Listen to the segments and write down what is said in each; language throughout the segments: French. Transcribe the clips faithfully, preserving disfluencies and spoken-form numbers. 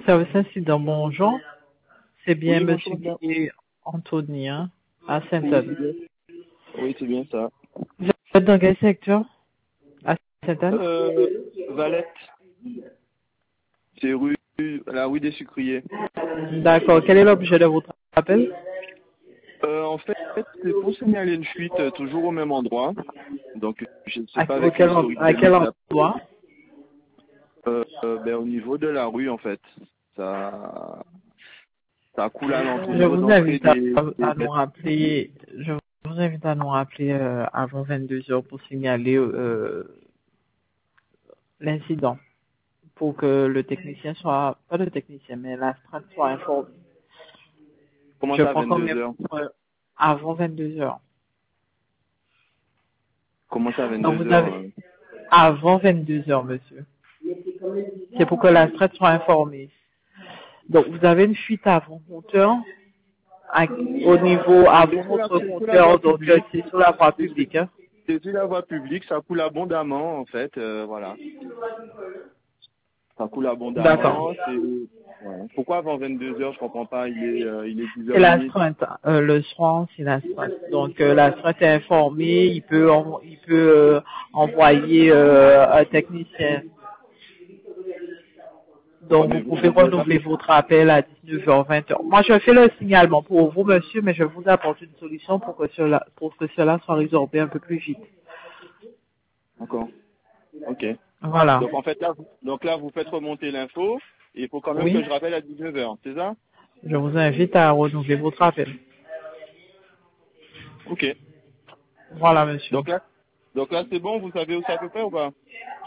Service incident, bonjour. C'est bien Oui, Monsieur bonjour, madame. Guy Anthony, hein, à Oui, c'est Sainte-Anne. bien. Oui, c'est bien ça. Vous êtes dans quel secteur? À Sainte-Anne? Euh, Valette, c'est rue, la rue des Sucriers. D'accord. Quel est l'objet de votre appel? Euh, en fait, c'est pour signaler une fuite euh, toujours au même endroit. Donc, je ne sais À, pas au avec quel, l'historique à de quel l'immeuble. endroit? Euh, euh, ben, au niveau de la rue, en fait. Ça, ça coule Je alentour vous d'entrée invite à, des, des à nous bêtes. rappeler, je vous invite à nous rappeler euh, avant vingt-deux heures pour signaler euh, l'incident, pour que le technicien soit, pas le technicien, mais la strate soit informée. Comment Je ça, à prends vingt-deux combien heures? euh, avant vingt-deux heures. Comment ça, à Donc vingt-deux vous heures? avez euh avant vingt-deux heures, monsieur. C'est pour que la strate soit informée. Donc vous avez une fuite avant compteur à- au niveau C'est avant sur la, votre c'est sur la voie compteur, donc euh, publique. c'est sur la voie C'est sur publique. Hein. c'est sur la voie publique, ça coule abondamment, en fait. euh, voilà. Ça coule D'accord. abondamment. C'est ouais. Pourquoi avant vingt-deux heures? Je comprends pas. Il est euh, il est C'est la dix heures trente. strate. Euh, le soir, c'est la strate. Donc euh, la strate est informée, il peut en- il peut euh, envoyer euh, un technicien. Ouais, Donc, vous mais vous pouvez vous pouvez pas. renouveler votre appel à dix-neuf heures vingt. Moi, je fais le signalement pour vous, monsieur, mais je vous apporte une solution pour que cela, pour que cela soit résorbé un peu plus vite. D'accord. Ok. Voilà. Donc en fait là, vous- donc là vous faites remonter l'info. Et il faut quand même que Oui. je rappelle à dix-neuf heures. C'est ça? Je vous invite à renouveler votre appel. Ok. Voilà, monsieur. Donc là, donc là c'est bon. Vous savez où c'est à peu près ou pas?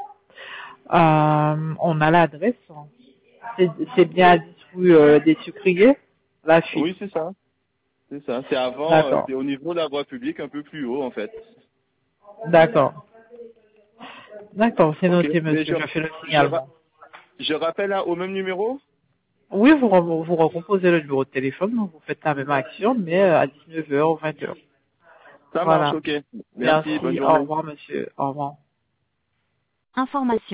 Euh, on a l'adresse. C'est c'est bien à dix rue euh, des Sucriers, la fuite. Oui, c'est ça. C'est ça. C'est avant. euh, D'accord. c'est au niveau de la voie publique, un peu plus haut en fait. D'accord. D'accord, c'est Ok. noté, Mais monsieur. je Je fais le je, ra- signalement. je rappelle là, au même numéro? Oui, vous, re- vous recomposez le numéro de téléphone, vous faites la même action, mais euh, à dix-neuf heures ou vingt heures. Ça marche. Voilà. Ok. Merci. Bonne Merci. Au journée. revoir, monsieur. Au revoir. Information.